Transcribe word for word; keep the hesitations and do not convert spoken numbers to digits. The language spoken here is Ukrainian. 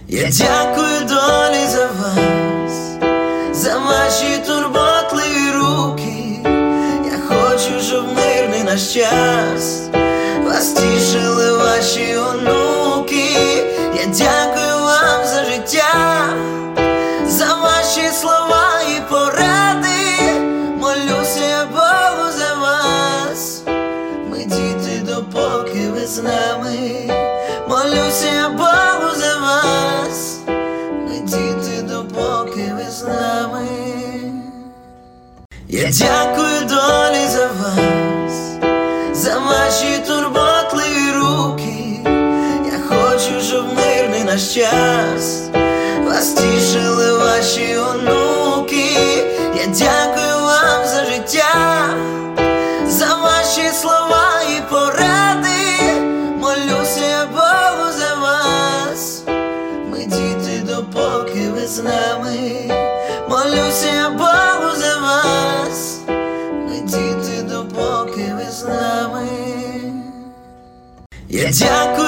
Я дякую долі за вас, за ваші турботливі руки. Я хочу, щоб мирний наш час вас тішили ваші онуки. Я дякую вам за життя, за ваші слова і поради. Молюся я Богу за вас, ми діти, допоки ви з нами. Молюся я Богу за вас, ми діти, допоки ви з нами. Я дякую долі за вас, за ваші турботливі руки. Я хочу, щоб мирний наш час вас тішили ваші онуки. Я дякую вам за життя, за ваші слова і поради. Молюся я Богу за вас, ми діти, допоки ви з нами. Молюся я Богу за вас, ми діти, допоки ви з нами. Я дякую